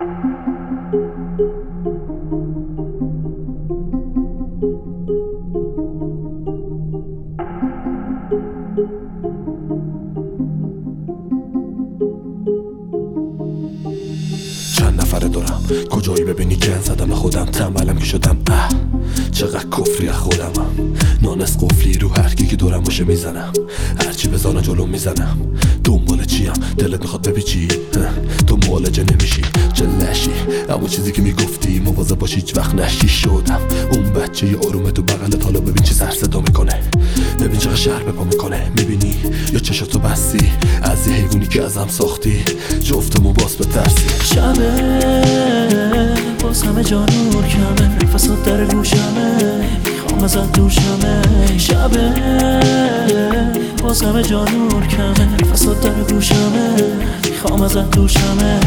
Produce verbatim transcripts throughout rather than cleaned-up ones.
چند نفره دارم کجایی ببینی گن زدم خودم تنبلم که شدم اه چقدر کفری از خودمم نانس قفلی رو هر کی که دورم باشه میزنم هرچی بزانه جلو میزنم دنبال چیم دلت میخواد بپیچی تو معالجه نمیشی جلشی اما چیزی که میگفتی مواظب باشی هیچ وقت نشی شدم اون بچه یه آرومه تو بغلت حالا ببین چه سر صدا میکنه ببین چقدر شهر به پا میکنه میبینی یا چشاتو بستی از یه حیوانی که ازم ساختی جفتمون باز به ترسی شبه باز همه جا نور کمه نفسات در گوشمه میخوام ازت دوشمه شبه باز همه جا نور کمه نفسات در گوشمه میخوام ازت دوشمه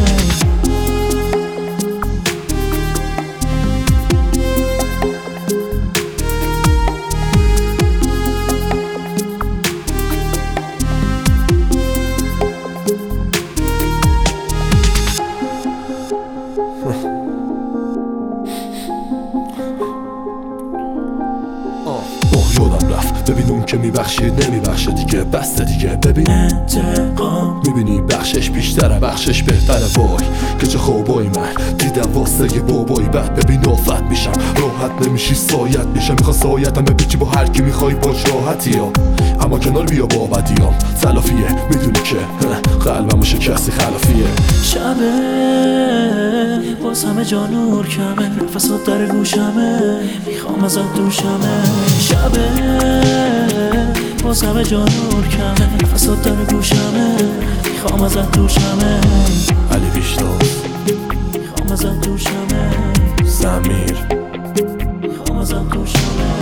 یادم رفت ببین اون که میبخشید نمیبخشه دیگه بسته دیگه ببین انتقام میبینی بخشش بیشتره بخشش بهتره وای که چه خوابایی من دیدم واسه یه بابایی بعد ببین آفت میشم راحت نمیشی سایت میشم میخوا سایتم ببیچی با هر کی میخوای باش راحتی ها اما کنار بیا با بدیام تلافیه میدونی که قلبمو شکستی خلافیه شبه باز همه جا نور کمه نفسات در گوشمه میخوام ازت دوشمه شبه باز همه جا نور کمه نفسات در گوشمه میخوام ازت دوشمه علی بیشتاز میخوام ازت دوشمه زمیر میخوام ازت دوشمه